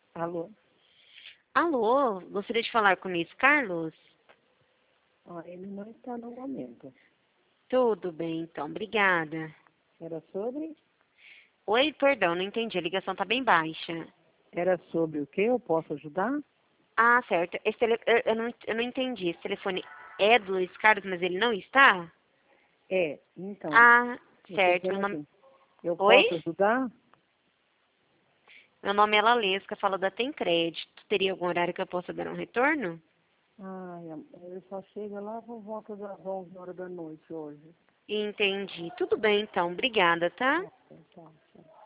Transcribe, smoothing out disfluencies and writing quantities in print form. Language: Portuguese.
Alô? Alô, gostaria de falar com o Luiz Carlos? Ó, ele não está no momento. Tudo bem, então, obrigada. Era sobre? Oi, perdão, não entendi, a ligação tá bem baixa. Era sobre o que eu posso ajudar? Ah, certo, eu não entendi, esse telefone é do Luiz Carlos, mas ele não está? É, então, Ah, eu estou certo, dizendo assim, eu Oi? posso ajudar? Meu nome é Lalesca, falo da Tem Crédito. Teria algum horário que eu possa dar um retorno? Ai, ele só chega lá por volta das 11 horas da noite hoje. Entendi. Tudo bem, então, obrigada, tá? Tá, tá, tá.